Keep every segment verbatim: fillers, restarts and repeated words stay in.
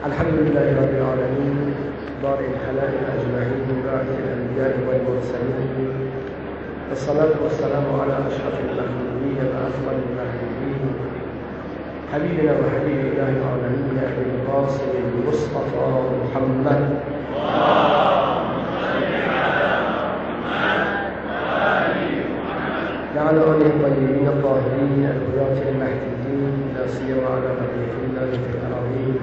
الحمد لله رب العالمين بارئ الخلائق أجمعين باعث الأنبياء والمرسلين، والصلاة والسلام على أشرف المخلوقين وأفضل المخلوقين حبيبنا وحبيب الله العالمين أبي القاسم المصطفى محمد وعلى آله الطيبين الطاهرين الهداة المهديين لا سيما على بقية الله في الأراضين.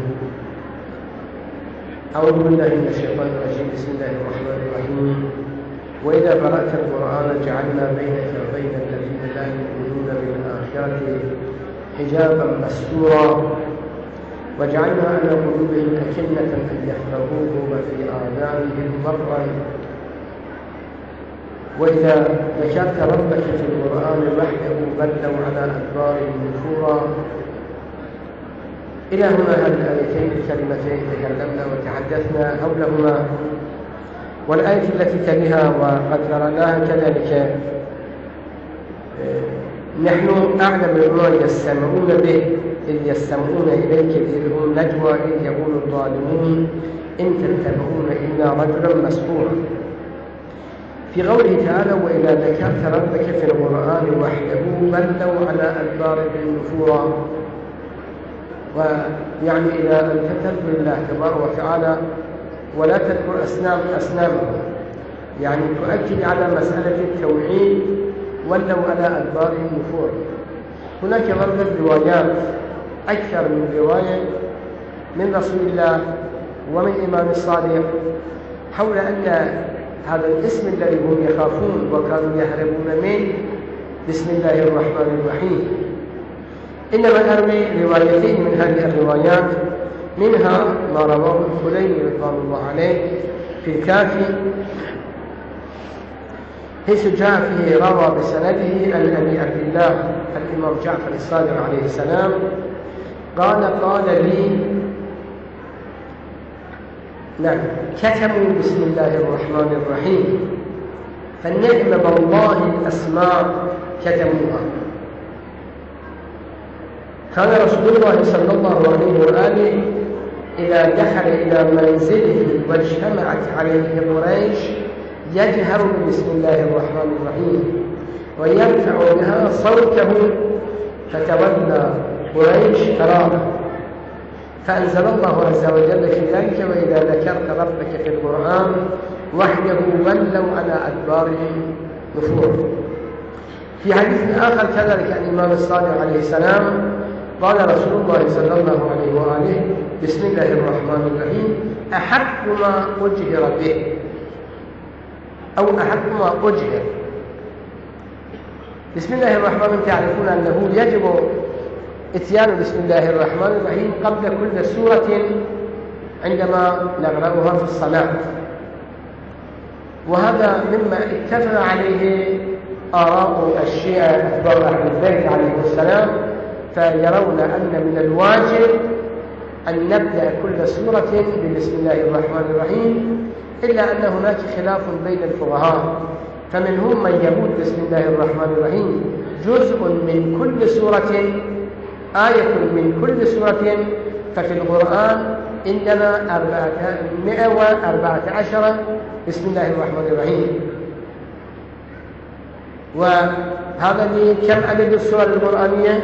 أعوذ بالله من الشيطان الرجيم. بسم الله الرحمن الرحيم. وإذا قرأت القرآن جعلنا بينك وبين الذين لا يؤمنون بالآخرة حجابا مستورا وجعلنا على قلوبهم أكنة أن يفقهوه وفي آذانهم وقرا. وإذا ذكرت ربك في القرآن وحده بلوا على أدبارهم نفورا. إلى هنا هذه الآيتين الكلمتين تكلمنا وتحدثنا حولهما، والآية التي تليها وقد قرأناها كذلك نحن أعلم بما يستمعون به إذ يستمعون إليك إذ هم نجوى إذ يقول الظالمون إن تتبعون إلا رجلا مسحورا. في قوله تعالى وإذا ذكرت ربك في القرآن وحده بلوا على أدبارهم نفورا، ويعني إذا أن تذكر الله تبارك وتعالى ولا تذكر أصنام أصنامه، يعني تؤكد على مسألة التوحيد ولوا على أدبارهم نفورا. هناك ضربة روايات أكثر من رواية من رسول الله ومن إمام الصادق حول أن هذا الاسم الذي هم يخافون وكانوا يهربون منه بسم الله الرحمن الرحيم. إنما أروي روايتين من هذه الروايات، منها ما رواه الخليلي رضوان الله عليه في الكافي حيث جاء فيه روى بسنده عن أبي عبد الله الإمام جعفر الصادق عليه السلام قال قال لي نعم كتموا بسم الله الرحمن الرحيم فالنعم والله الأسماء كتموها. كان رسول الله صلى الله عليه وآله إذا دخل إلى منزله واجتمعت عليه قريش يجهر بسم الله الرحمن الرحيم ويرفع بها صوته، فتولى قريش فرارا، فأنزل الله عز وجل في ذلك وإذا ذكرت ربك في القرآن وحده ولوا على أدبارهم نفورا. في حديث آخر كذلك الإمام الصادق عليه السلام قال رسول الله صلى الله عليه وآله بسم الله الرحمن الرحيم أحق ما أجهر به أو أحق ما أجهر. بسم الله الرحمن الرحيم تعرفون أنه يجب اتيان بسم الله الرحمن الرحيم قبل كل سورة عندما نقرأها في الصلاة، وهذا مما اتفق عليه آراء الشيعة أتباع أهل البيت عليه السلام، فيرون أن من الواجب أن نبدأ كل سورة بسم الله الرحمن الرحيم، إلا أن هناك خلاف بين الفقهاء، فمنهم من يقول بسم الله الرحمن الرحيم جزء من كل سورة آية من كل سورة، ففي القرآن إنما أربعمائة وأربعة عشر بسم الله الرحمن الرحيم. وهذا كم عدد السور القرآنية؟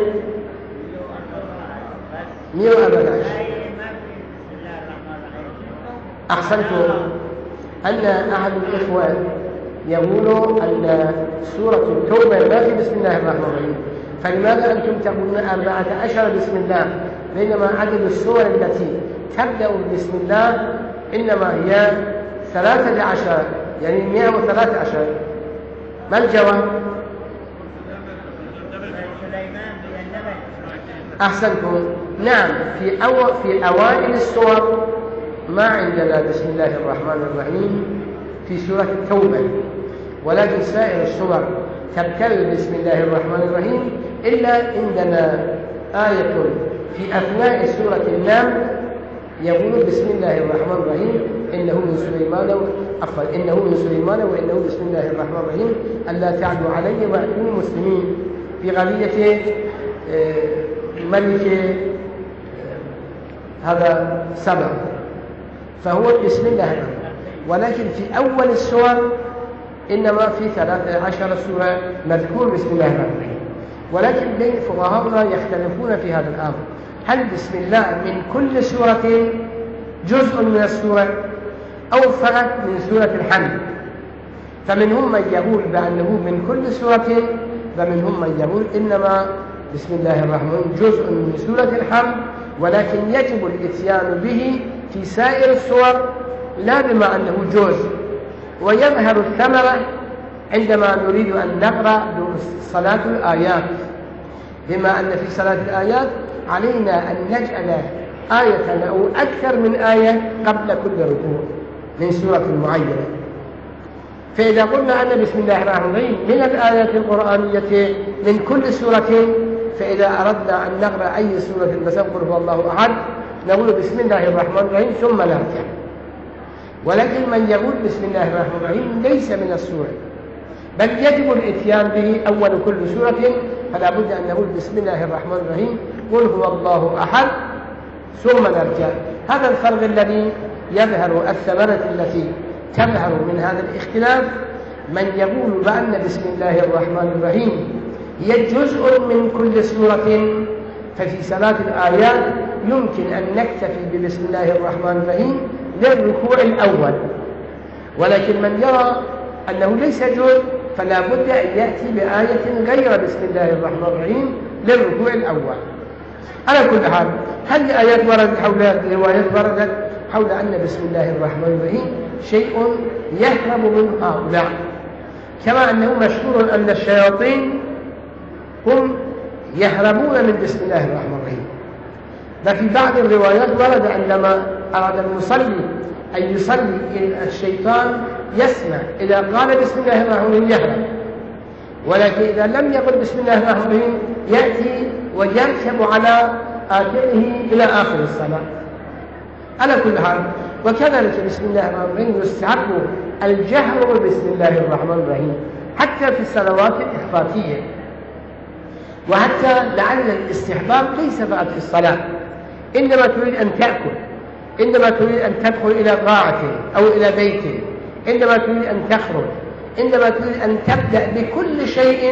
مئة وأربعة عشر. أحسنتم. أن أحد الإخوة يقول أن سورة التوبة ما في بسم الله الرحمن الرحيم، فلماذا أنتم تقولون أربعة عشر بسم الله بينما عدد السور التي تبدأ بسم الله إنما هي ثلاثة عشر، يعني مئة وثلاثة عشر؟ ما الجواب؟ أحسنتم. نعم في, أو في أوائل السور ما عندنا بسم الله الرحمن الرحيم في سورة التوبة، ولكن سائر السور تبتدئ بسم الله الرحمن الرحيم، إلا عندنا آية في أثناء سورة النمل يقول بسم الله الرحمن الرحيم إنه من سليمان عفوا إنه من سليمان وإنه بسم الله الرحمن الرحيم ألا تعدوا علي وأتوني مسلمين، في قضية ملك هذا سبع، فهو بسم الله الرحمن. ولكن في أول السور إنما في ثلاثة عشر سورة مذكور بسم الله الرحمن الرحيم. ولكن بين فقهاؤنا يختلفون في هذا الأمر، هل بسم الله من كل سورة جزء من السورة أو فقط من سورة الحمد؟ فمنهم من يقول بأنه من كل سورة، ومنهم من يقول إنما بسم الله الرحمن الرحيم جزء من سورة الحمد، ولكن يجب الإتيان به في سائر السور لا بما أنه جزء. ويظهر الثمرة عندما نريد أن نقرأ صلاة الآيات، بما أن في صلاة الآيات علينا أن نجعل آية أو أكثر من آية قبل كل ركوع من سورة معينة. فإذا قلنا أن بسم الله الرحمن الرحيم من الآيات القرآنية من كل سورة، فإذا أردنا أن نقرأ أي سورة مثلا قل هو الله أحد نقول بسم الله الرحمن الرحيم ثم نرجع. ولكن من يقول بسم الله الرحمن الرحيم ليس من السورة، بل يجب الإتيان به أول كل سورة، فلا بد أن نقول بسم الله الرحمن الرحيم قل هو الله أحد ثم نرجع. هذا الفرق الذي يظهر، الثمرة التي تظهر من هذا الاختلاف. من يقول بأن بسم الله الرحمن الرحيم هي جزء من كل سورة، ففي صلاة الآيات يمكن أن نكتفي ببسم الله الرحمن الرحيم للركوع الأول. ولكن من يرى أنه ليس جزء فلا بد أن يأتي بآية غير بسم الله الرحمن الرحيم للركوع الأول. على كل حال، هل آيات وردت حول روايات وردت حول أن بسم الله الرحمن الرحيم شيء يهرب من هؤلاء، كما أنه مشهور أن الشياطين هم يهربون من بسم الله الرحمن الرحيم. ففي بعض الروايات ورد عندما أراد المصلي أن يصلي الشيطان يسمع إذا قال بسم الله الرحمن الرحيم يهرب، ولكن إذا لم يقل بسم الله الرحمن الرحيم يأتي ويركب على آخره إلى آخر الصلاة. على كل حال، وكذلك بسم الله الرحمن الرحيم يستحب الجهر بسم الله الرحمن الرحيم حتى في الصلوات الإخفافية، وحتى لعل الاستحباب ليس فقط في الصلاة. إنما تريد أن تأكل، إنما تريد أن تدخل إلى قاعة أو إلى بيت، إنما تريد أن تخرج، إنما تريد أن تبدأ بكل شيء،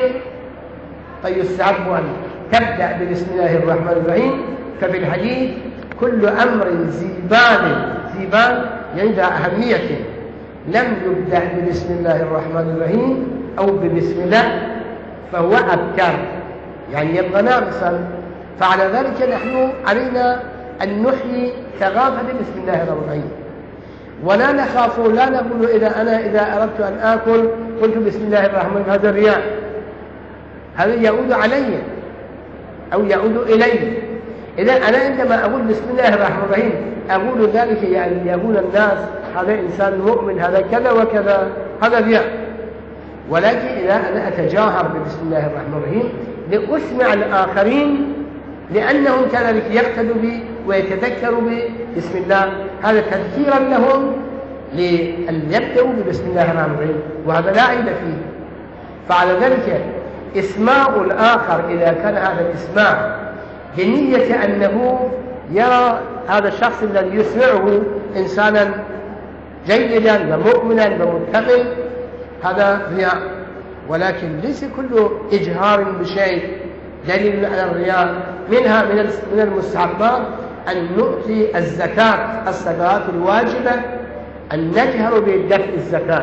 فيستحب أن تبدأ ببسم الله الرحمن الرحيم. ففي الحديث كل أمر ذي بال ذي بال يعني ذا أهمية لم يبدأ ببسم الله الرحمن الرحيم أو ببسم الله فهو أبتر، يعني يبقى ناقصا. فعلى ذلك نحن علينا أن نحيي ثقافة بسم الله الرحمن الرحيم، ولا نخاف، لا نقول إذا أنا إذا أردت أن آكل قلت بسم الله الرحمن الرحيم هذا رياء، هذا يعود علي أو يعود إلي. إذا أنا عندما أقول بسم الله الرحمن الرحيم أقول ذلك يعني يقول الناس هذا إنسان مؤمن، هذا كذا وكذا، هذا رياء. ولكن إذا أنا أتجاهر ببسم الله الرحمن الرحيم لأسمع الآخرين لأنهم كذلك يقتدوا بي ويتذكروا بسم الله، هذا تذكيرا لهم لأن يبدأوا ببسم الله الرحمن الرحيم، وهذا لا عيب فيه. فعلى ذلك إسماع الآخر إذا كان هذا الإسماع بنية أنه يرى هذا الشخص الذي يسمعه إنسانا جيدا ومؤمنا ومتقي، هذا رياء. ولكن ليس كل إجهار بشيء دليل على الرياء. منها من المستحبات أن نؤتي الزكاة، الصدقات الواجبة أن نجهر بدفع الزكاة،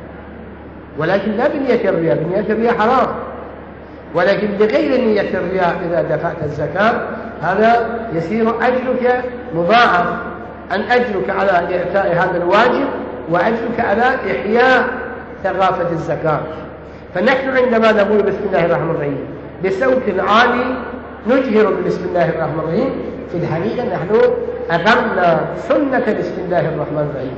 ولكن لا بنية الرياء، بنية الرياء حرام، ولكن بغير نية الرياء إذا دفعت الزكاة هذا يصير أجرك مضاعف، أن أجرك على إعطاء هذا الواجب وأجرك على إحياء ثقافة الزكاة. فنحن عندما نقول بسم الله الرحمن الرحيم بصوت عالي نجهر بسم الله الرحمن الرحيم، في الحقيقة نحن أقمنا سنة بسم الله الرحمن الرحيم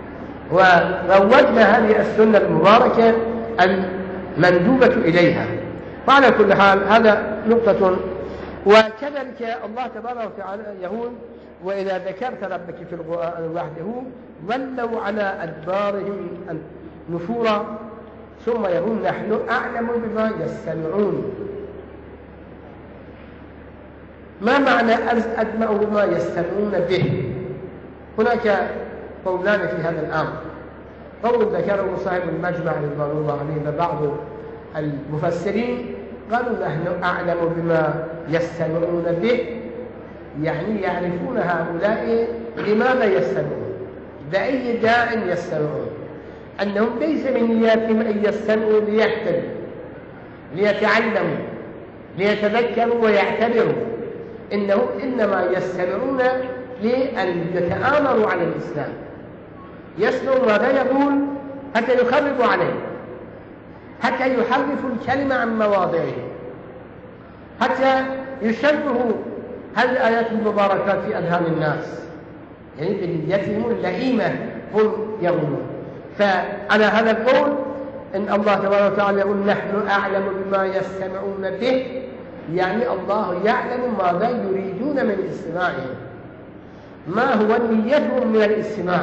وروجنا هذه السنة المباركة المندوبة إليها. وعلى كل حال هذا نقطة. وكذلك الله تبارك وتعالى يقول وإذا ذكرت ربك في القرآن وحده ولوا على أدبارهم نفورا ثم يقول نحن أعلم بما يستمعون. ما معنى أجمعوا بما يستمعون به؟ هناك قولان في هذا الأمر. قول ذكره صاحب المجمع رضوان الله عليه وبعض المفسرين قالوا نحن أعلم بما يستمعون به، يعني يعرفون هؤلاء لماذا يستمعون، بأي داع يستمعون، أنهم ليس من نياتهم أن يستمعوا ليهتدوا ليتعلموا ليتذكروا ويعتبروا، إنهم إنما يستمعون لأن يتآمروا على الإسلام، يسمعوا ماذا يقول حتى يخربوا عليه، حتى يحرفوا الكلمة عن مواضعه، حتى يشبهوا هذه الآيات المباركات في أذهان الناس، يعني بنيتهم اللئيمة هم يقولون. فعلى هذا القول إن الله تبارك وتعالى يقول نحن أعلم بما يستمعون به، يعني الله يعلم ماذا يريدون من استماعهم، ما هو نيتهم من الاستماع.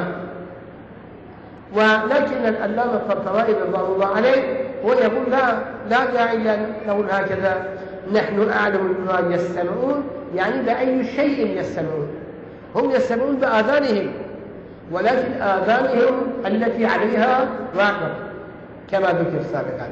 ولكن العلامة الطبطبائي رضوان الله عليه هو يقول لا لا داعي أن نقول هكذا نحن أعلم بما يستمعون، يعني بأي شيء يستمعون. هم يستمعون بآذانهم، ولكن آذانهم التي عليها واقع كما ذكر سابقا.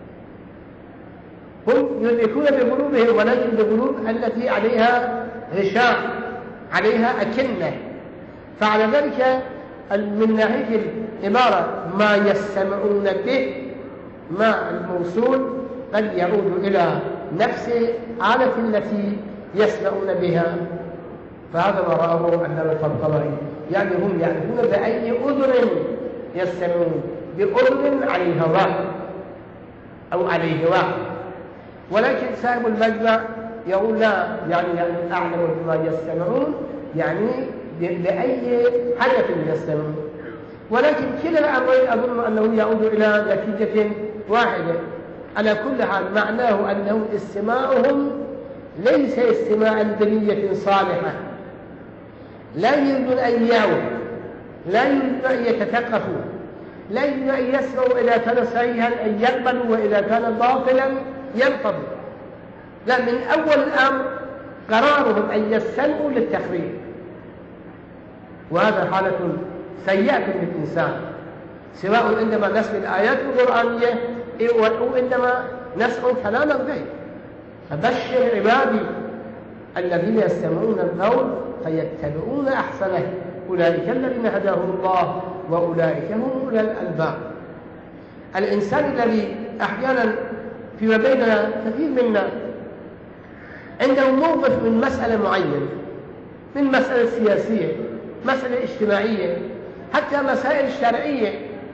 هم يدركون بقلوبهم، ولكن بقلوب التي عليها غشاء، عليها أكنة. فعلى ذلك من ناحية العبارة ما يستمعون به، ما الموصول قد يعود إلى نفس الآلة التي يسمعون بها. فهذا ما رأه العلامة الطبطبائي، يعني هم يعرفون بأي أذن يستمعون، بأذن عليها واحد أو عليه واحد. ولكن صاحب المجمع يقول لا، يعني, يعني أعلم بما يستمعون، يعني لأي حدث يستمعون. ولكن كلا الأمرين أظن أنه يعود إلى نتيجة واحدة. على كل حال معناه أنه استماعهم ليس استماعا بنية صالحة، لا يريدون أن يعوا، لا يريدون أن يتثقفوا، لا يريدون أن يسمعوا إذا كان صحيحا أن يقبلوا، وإذا كان باطلا ينقضوا. لا، من أول الأمر قرارهم أن يستمعوا للتخريب، وهذا حالة سيئة للإنسان، سواء عندما نسمع الآيات القرآنية أو عندما نسمع كلام الغير. فبشر عبادي الذين يستمعون القول فيتبعون أحسنه أولئك الذين هداهم الله وأولئك هم أولو الألباب. الإنسان الذي أحيانا فيما بيننا كثير منا عنده موقف من مسألة معينة، من مسألة سياسية، مسألة اجتماعية، حتى مسائل شرعية،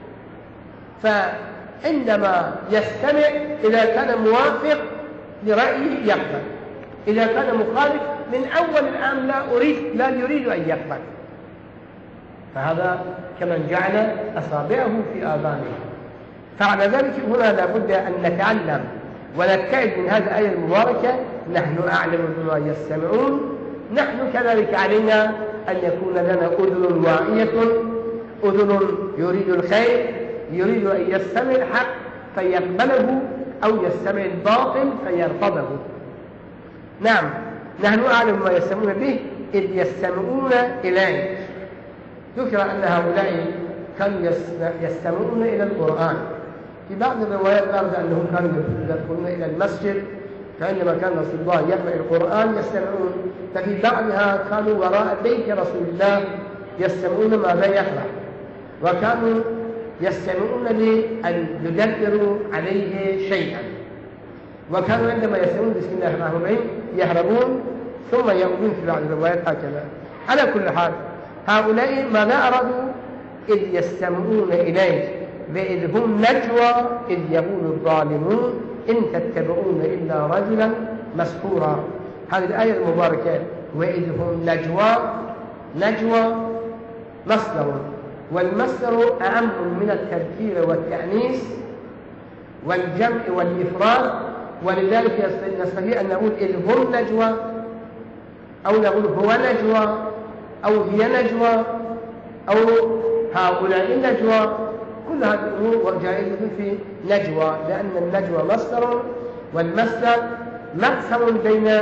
فعندما يستمع إذا كان موافق لرأيه يقبل، إذا كان مخالف من أول الآن لا أريد لا يريد أن يقبل. فهذا كمن جعل أصابعه في آذانه. فعلى ذلك هنا لابد أن نتعلم ونتعد من هذه الآية المباركة نحن أعلم بما يستمعون. نحن كذلك علينا أن يكون لنا أذن واعية، أذن يريد الخير، يريد أن يستمع الحق فيقبله، أو يستمع الباطل فيرفضه. نعم، نحن أعلم ما يستمعون به إذ يستمعون إليه. ذكر أن هؤلاء كانوا يستمعون إلى القرآن. في بعض الروايات ورد أنهم كانوا يدخلون إلى المسجد، فعندما كان رسول الله يقرأ القرآن يستمعون. ففي بعضها كانوا وراء بيت رسول الله يستمعون ماذا يقرأ، وكانوا يستمعون لأن يدبروا عليه شيئا، وكانوا عندما يستمعون بسم الله الرحمن الرحيم يهربون ثم يؤمنون في بعض الروايات هكذا. على كل حال هؤلاء ماذا أرادوا؟ إذ يستمعون إليه، وإذ هم نجوى إذ يقول الظالمون إن تتبعون إلا رجلا مسحورا. هذه الآية المباركة وإذ هم نجوى، نجوى مصدر، والمصدر أعم من التذكير والتأنيث والجمع والإفراد، ولذلك نستطيع أن نقول إذ هم نجوى، أو نقول هو نجوى، أو هي نجوى، أو هؤلاء النجوى. كل هذه الأمور جائزة في نجوى، لأن النجوى مصدر، والمصدر مقسم بين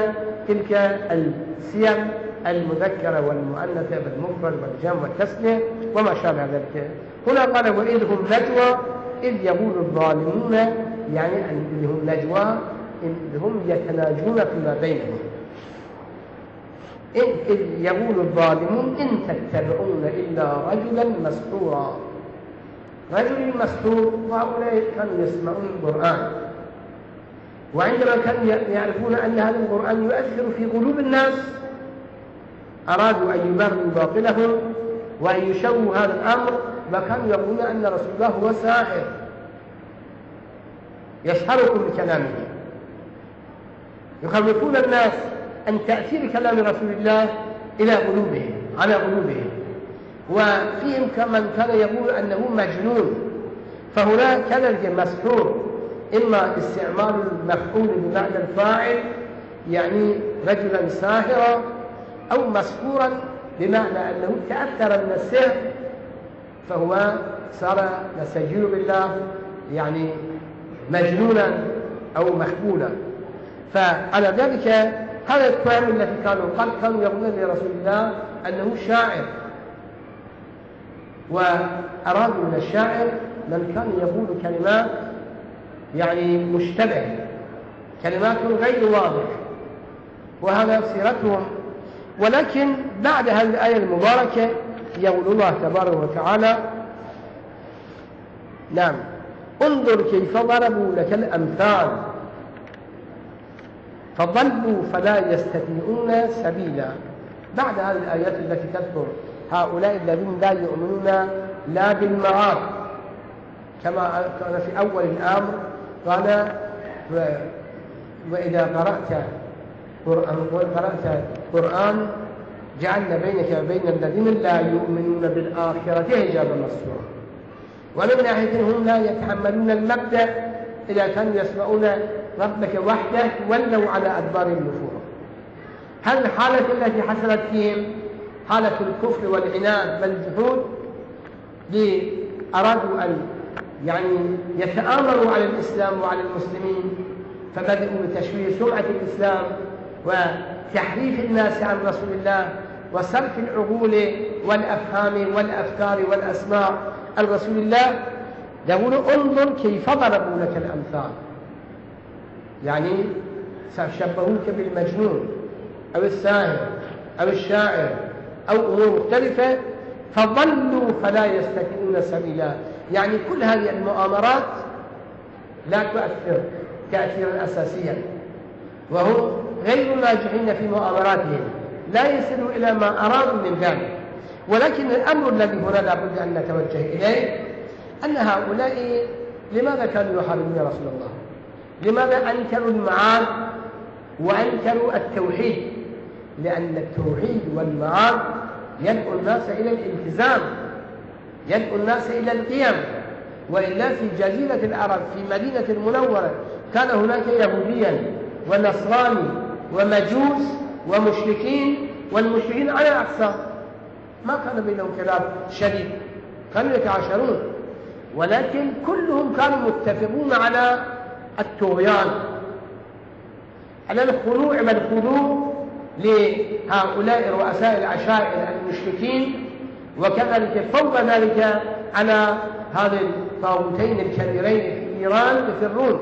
تلك السيغ المذكرة والمؤنثة بالمفرد والجمع والتسنية وما شابه ذلك. هنا قال وإذ هم نجوى إذ يقول الظالمون، يعني إذ هم نجوى إذ هم يتناجون فيما بينهم. إذ يقول الظالمون إن تتبعون إلا رجلا مسحورا. رجل مسحور، وهؤلاء كانوا يسمعون القرآن، وعندما كانوا يعرفون أن هذا القرآن يؤثر في قلوب الناس أرادوا أن يبرروا باطلهم وأن يشوهوا هذا الأمر، وكانوا يقولون أن رسول الله هو ساحر يسحركم بكلامه، يخوفون الناس أن تأثير كلام رسول الله إلى قلوبهم على قلوبهم. وفيهم كمن كان يقول أنه مجنون، فهنا كذلك مسحور، إما استعمال المفعول بمعنى الفاعل يعني رجلا ساحرا، أو مسحورا بمعنى أنه تأثر من السحر فهو صار نستجير بالله يعني مجنونا أو مخبولا. فعلى ذلك هذا الكلام الذي كانوا قد كانوا يقولون لرسول الله أنه شاعر، وأرادوا من الشاعر من كان يقول كلمات يعني مشتبه، كلمات غير واضحة، وهذا سيرتهم. ولكن بعد هذه الآية المباركة يقول الله تبارك وتعالى نعم انظر كيف ضربوا لك الأمثال فضلوا فلا يستطيعون سبيلا. بعد هذه الآيات التي تذكر هؤلاء الذين لا يؤمنون لا بالمعاد، كما كان في أول الأمر قال وإذا قرأت قرأت قرآن جعلنا بينك وبين الذين لا يؤمنون بالآخرة حجابا مستورا. ومن ناحية هم لا يتحملون المبدأ، إذا كانوا يسمعون ربك وحده ولوا على أدبار النفور. هل الحالة التي حصلت فيهم حالة الكفر والعناد والجحود أرادوا أن يعني يتآمروا على الإسلام وعلى المسلمين، فبدأوا بتشويه سمعة الإسلام وتحريف الناس عن رسول الله وصرف العقول والأفهام والأفكار والأسماع عن رسول الله. يقولوا انظر كيف ضربوا لك الأمثال، يعني شبهوك بالمجنون أو الساهر أو الشاعر أو أمور مختلفة، فضلوا فلا يستطيعون سبيلا. يعني كل هذه المؤامرات لا تؤثر تأثيرا أساسيا، وهم غير ناجحين في مؤامراتهم، لا يصلوا إلى ما أرادوا من ذلك. ولكن الأمر الذي هنا لا بد أن نتوجه إليه أن هؤلاء لماذا كانوا يحاربون رسول الله؟ لماذا أنكروا المعاد وأنكروا التوحيد؟ لأن التوحيد والمعاد يدعو الناس إلى الالتزام، يدعو الناس إلى القيم. وإلا في جزيرة العرب في مدينة المنورة كان هناك يهوديا ونصراني ومجوس ومشركين، والمشركين على أقسام، ما كان بينهم خلاف شديد، كانوا يتعاشرون، ولكن كلهم كانوا متفقون على الطغيان، على الخضوع والخضوع لهؤلاء رؤساء العشائر المشركين، وكذلك فوق ذلك على هذه الطاغوتين الكبيرين في إيران يفرون.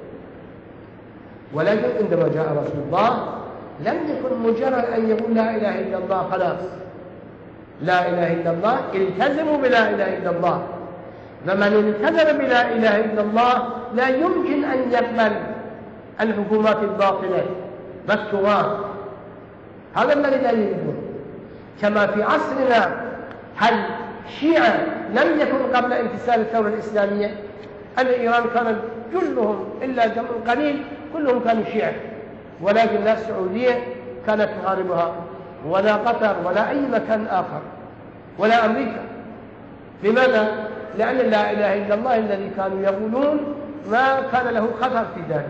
ولكن عندما جاء رسول الله لم يكن مجرد أن يقول لا إله إلا الله خلاص، لا إله إلا الله، التزموا بلا إله إلا الله. فمن التزم بلا إله إلا الله لا يمكن أن يقبل الحكومات الباطلة والطغاة. هذا الذي لا يريدون. كما في عصرنا هل الشيعة لم يكن قبل انتصار الثورة الإسلامية؟ الإيران كان كلهم إلا جمع قليل كلهم كانوا شيعة، ولكن لا السعودية كانت تحاربها، ولا قطر، ولا أي مكان آخر، ولا أمريكا. لماذا؟ لأن لا إله إلا الله الذي كانوا يقولون ما كان له خطر في ذلك.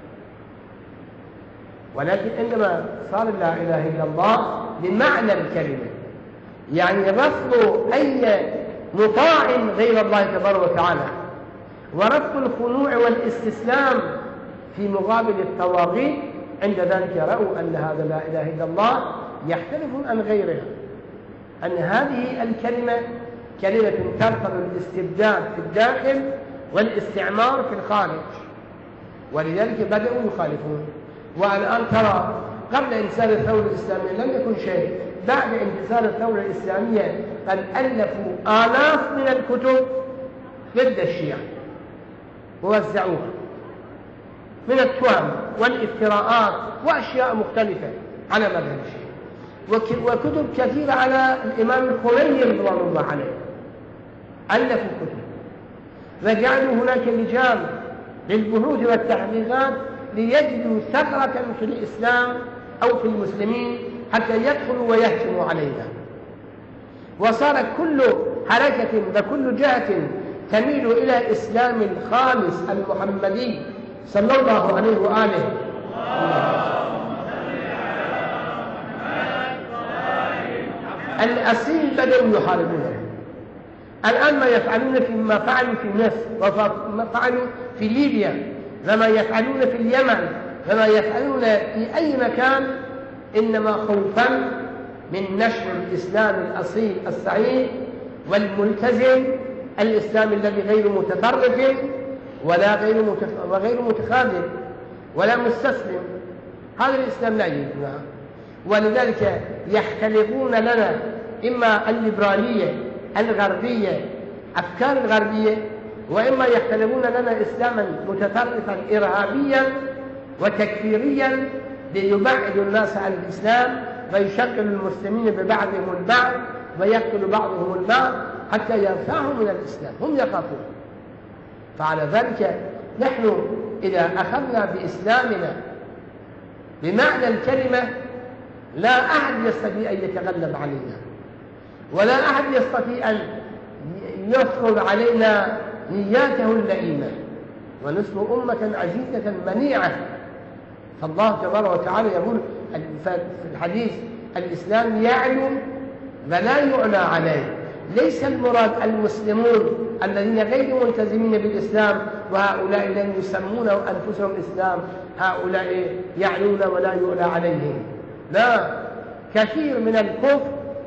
ولكن عندما صار لا إله إلا الله بمعنى الكلمة، يعني رفض أي مطاع غير الله تبارك وتعالى، ورفض الخنوع والاستسلام في مقابل الطواغيت، عند ذلك رأوا أن هذا لا إله إلا الله يختلف عن غيرها، أن هذه الكلمة كلمة ترفض الاستبداد في الداخل والاستعمار في الخارج، ولذلك بدأوا يخالفون. والآن ترى قبل انتصار الثورة الإسلامية لم يكن شيء، بعد انتصار الثورة الإسلامية قد ألفوا آلاف من الكتب ضد الشيعة ووزعوها من التهم والافتراءات وأشياء مختلفة على مذهب الشيعة، وكتب كثيرة على الإمام الخميني رضوان الله عليه، ألفوا كتب وجعلوا هناك لجان للبحوث والتحقيقات ليجدوا ثغرة في الإسلام أو في المسلمين حتى يدخلوا ويهجموا علينا. وصار كل حركة وكل جهة تميل إلى إسلام الخامس المحمدي صلى الله عليه وآله الأصيل بدأوا يحاربونه. الآن ما يفعلون فيما فعلوا في مصر وما فعلوا في ليبيا وما يفعلون في اليمن وما يفعلون في أي مكان إنما خوفا من نشر الإسلام الأصيل الصحيح والملتزم، الإسلام الذي غير متطرف ولا غير وغير متخاذل ولا مستسلم. هذا الإسلام لا يجوز. ولذلك يختلفون لنا إما الليبرالية الغربية أفكار الغربية، وإما يختلفون لنا إسلاما متطرفا إرهابيا وتكفيريا ليبعد الناس عن الإسلام ويشغل المسلمين ببعضهم البعض ويقتل بعضهم البعض حتى يرفعهم من الإسلام، هم يخافون. فعلى ذلك نحن إذا أخذنا بإسلامنا بمعنى الكلمة لا أحد يستطيع أن يتغلب علينا، ولا أحد يستطيع أن يفرض علينا نياته اللئيمة، ونصبح أمة عزيزة منيعة. فالله تبارك وتعالى يقول في الحديث الإسلام يعلو ولا يعلى عليه. ليس المراد المسلمون الذين غير ملتزمين بالإسلام وهؤلاء الذين يسمون أنفسهم إسلام هؤلاء يعلون ولا يعلى عليهم، لا، كثير من الكفر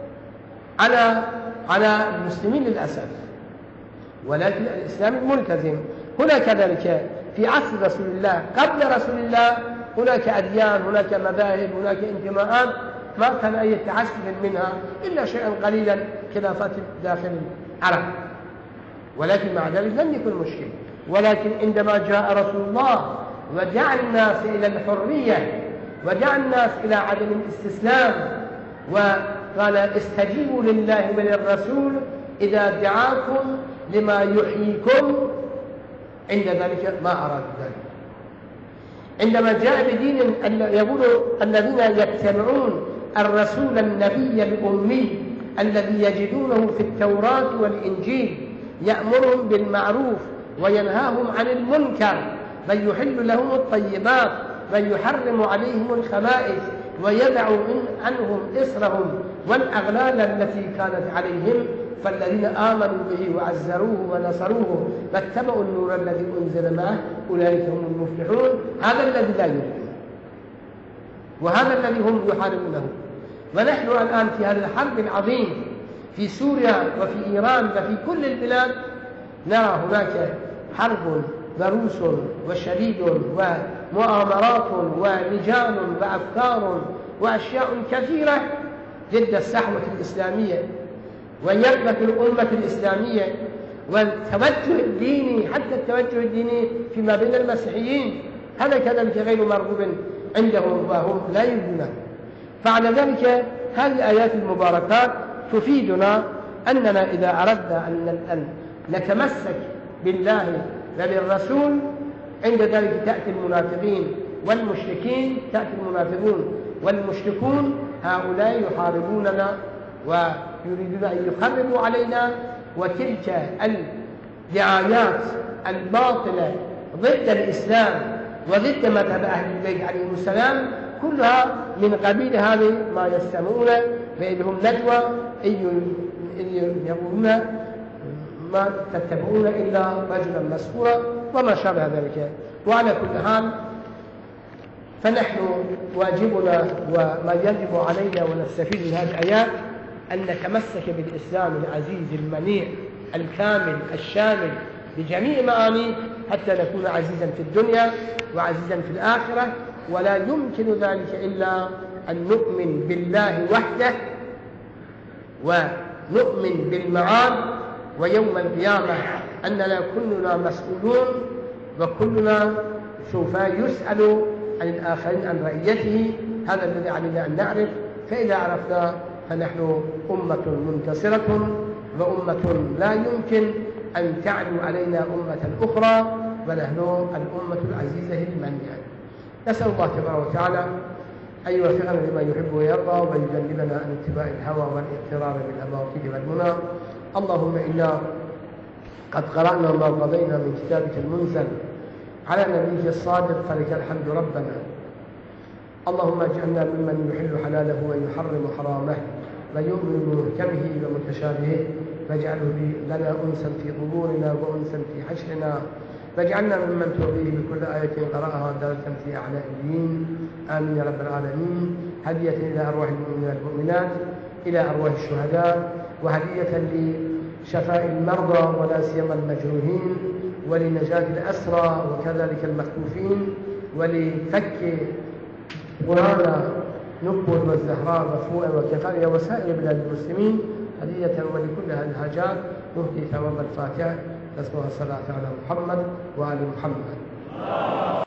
على على المسلمين للأسف، ولكن الإسلام الملتزم. هنا كذلك في عصر رسول الله قبل رسول الله هناك أديان، هناك مذاهب، هناك انتماءات ما كان أي تعسف منها إلا شيئا قليلا خلافات داخل العرب، ولكن مع ذلك لم يكن مشكل. ولكن عندما جاء رسول الله ودعا الناس إلى الحرية ودعا الناس إلى عدم الاستسلام وقال استجيبوا لله وللرسول إذا دعاكم لما يحييكم، عند ذلك ما أراد ذلك. عندما جاء بدين يقول الذين يتبعون الرسول النبي الأمي الذي يجدونه في التوراة والإنجيل يأمرهم بالمعروف وينهاهم عن المنكر ويحل لهم الطيبات ويحرم عليهم الخبائث ويدع عنهم إصرهم والأغلال التي كانت عليهم، فالذين آمنوا به وعزروه ونصروه واتبعوا النور الذي أنزل معه أولئك هم المفلحون. هذا الذي لا يفلح، وهذا الذي هم يحاربونه. ونحن الآن في هذا الحرب العظيم في سوريا وفي إيران وفي كل البلاد نرى هناك حرب ضروس وشديد ومؤامرات ولجان وأفكار وأشياء كثيرة ضد الصحوة الإسلامية ويربك الأمة الإسلامية والتوجه الديني، حتى التوجه الديني فيما بين المسيحيين هذا كذلك غير مرغوب عندهم وهم لا يريدونه. فعلى ذلك هذه الآيات المباركات تفيدنا أننا إذا أردنا أن نتمسك بالله وبالرسول عند ذلك تأتي المنافقين والمشركين، تأتي المنافقون والمشركون هؤلاء يحاربوننا ويريدون أن يخربوا علينا، وتلك الدعايات الباطلة ضد الإسلام وضد مذهب أهل البيت عليهم السلام كلها من قبيل هذه ما يستمعون بينهم ندوة إن يقولون ما تتبعون إلا رجلا مسحورا وما شابه ذلك. وعلى كل حال فنحن واجبنا وما يجب علينا ونستفيد من هذه الآيات أن نتمسك بالإسلام العزيز المنيع الكامل الشامل بجميع معانيه حتى نكون عزيزا في الدنيا وعزيزا في الآخرة. ولا يمكن ذلك إلا أن نؤمن بالله وحده ونؤمن بالمعاد ويوم القيامة أننا كلنا مسؤولون وكلنا سوف يسأل عن الآخرين عن رعيته. هذا الذي علينا أن نعرف. فإذا عرفنا فنحن أمة منتصرة وأمة لا يمكن أن تعلو علينا أمة أخرى ونحن الأمة العزيزة المنيعة. نسأل الله تبارك وتعالى أن يوفقنا لما يحب ويرضى ويجنبنا عن اتباع الهوى والاغترار بالأباطيل والمنى. اللهم إنا قد قرأنا ما قضينا من كتابك المنزل على نبيك الصادق فلك الحمد ربنا. اللهم اجعلنا ممن يحل حلاله ويحرم حرامه ويؤمن بمحكمه ومتشابهه واجعله لنا أنسا في قبورنا وأنسا في حشرنا واجعلنا ممن ترضيه بكل آية قرأها دالة في أعلى الدين. آمين يا رب العالمين. هدية إلى أرواح المؤمنين والمؤمنات إلى أرواح الشهداء وهدية لشفاء المرضى ولا سيما المجروحين ولنجاة الأسرى وكذلك المخطوفين ولفك قرانا نقبل والزهراء وفوء وكفاريا وسائر بلاد المسلمين هدية ولكل هذه الحاجات نهدي ثواب الفاتحة. نسمع الصلاة على محمد وآل محمد.